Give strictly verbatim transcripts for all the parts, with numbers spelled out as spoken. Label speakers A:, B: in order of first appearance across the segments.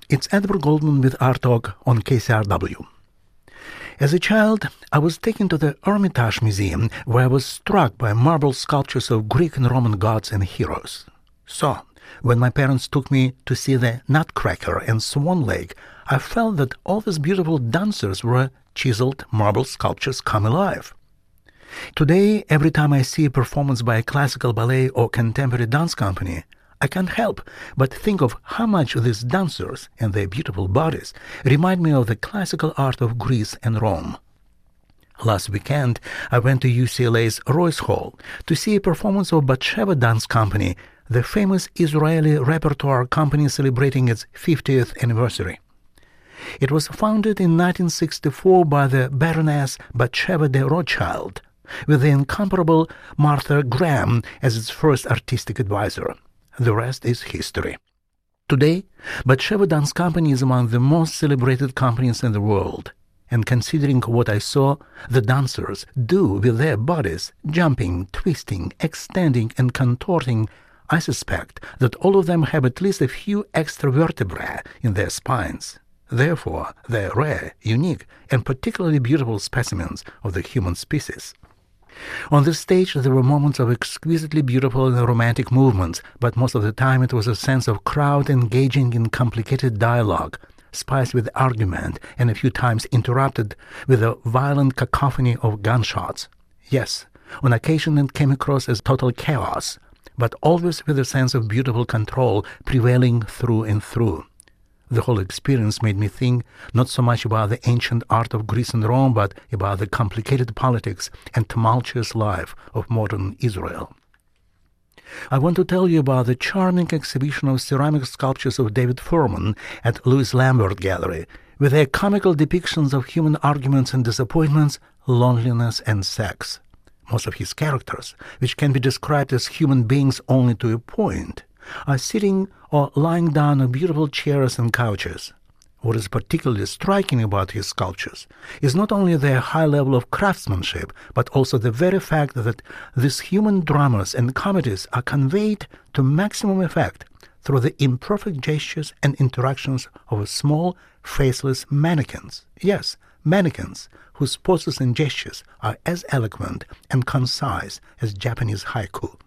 A: It's Edward Goldman with Art Talk on K C R W. As a child, I was taken to the Hermitage Museum, where I was struck by marble sculptures of Greek and Roman gods and heroes. So, when my parents took me to see the Nutcracker and Swan Lake, I felt that all these beautiful dancers were chiseled marble sculptures come alive. Today, every time I see a performance by a classical ballet or contemporary dance company, I can't help but think of how much these dancers and their beautiful bodies remind me of the classical art of Greece and Rome. Last weekend, I went to U C L A's Royce Hall to see a performance of Batsheva Dance Company, the famous Israeli repertoire company celebrating its fiftieth anniversary. It was founded in nineteen sixty-four by the Baroness Batsheva de Rothschild, with the incomparable Martha Graham as its first artistic advisor. The rest is history. Today, Batsheva Dance Company is among the most celebrated companies in the world. And considering what I saw the dancers do with their bodies, jumping, twisting, extending, and contorting, I suspect that all of them have at least a few extra vertebrae in their spines. Therefore, they're rare, unique, and particularly beautiful specimens of the human species. On this stage, there were moments of exquisitely beautiful and romantic movements, but most of the time it was a sense of crowd engaging in complicated dialogue, spiced with argument and a few times interrupted with a violent cacophony of gunshots. Yes, on occasion it came across as total chaos, but always with a sense of beautiful control prevailing through and through. The whole experience made me think not so much about the ancient art of Greece and Rome, but about the complicated politics and tumultuous life of modern Israel. I want to tell you about the charming exhibition of ceramic sculptures of David Furman at Louis Lambert Gallery, with their comical depictions of human arguments and disappointments, loneliness and sex. Most of his characters, which can be described as human beings only to a point, are sitting or lying down on beautiful chairs and couches. What is particularly striking about his sculptures is not only their high level of craftsmanship, but also the very fact that these human dramas and comedies are conveyed to maximum effect through the imperfect gestures and interactions of small, faceless mannequins. Yes, mannequins, whose poses and gestures are as eloquent and concise as Japanese haiku.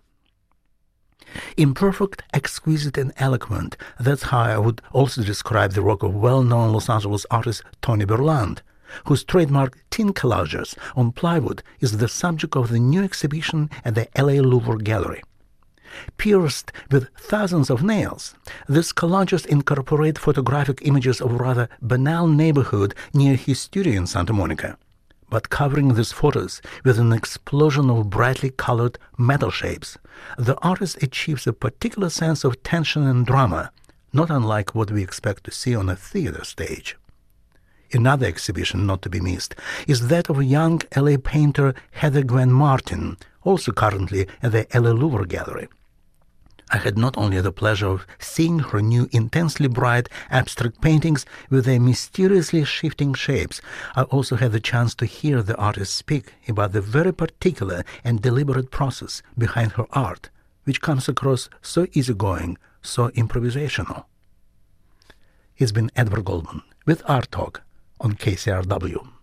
A: Imperfect, exquisite, and eloquent, that's how I would also describe the work of well-known Los Angeles artist Tony Berland, whose trademark tin collages on plywood is the subject of the new exhibition at the L A Louvre Gallery. Pierced with thousands of nails, these collages incorporate photographic images of a rather banal neighborhood near his studio in Santa Monica. But covering these photos with an explosion of brightly colored metal shapes, the artist achieves a particular sense of tension and drama, not unlike what we expect to see on a theater stage. Another exhibition not to be missed is that of young L A painter Heather Gwen Martin, also currently at the L A Louvre Gallery. I had not only the pleasure of seeing her new intensely bright abstract paintings with their mysteriously shifting shapes, I also had the chance to hear the artist speak about the very particular and deliberate process behind her art, which comes across so easygoing, so improvisational. It's been Edward Goldman with Art Talk on K C R W.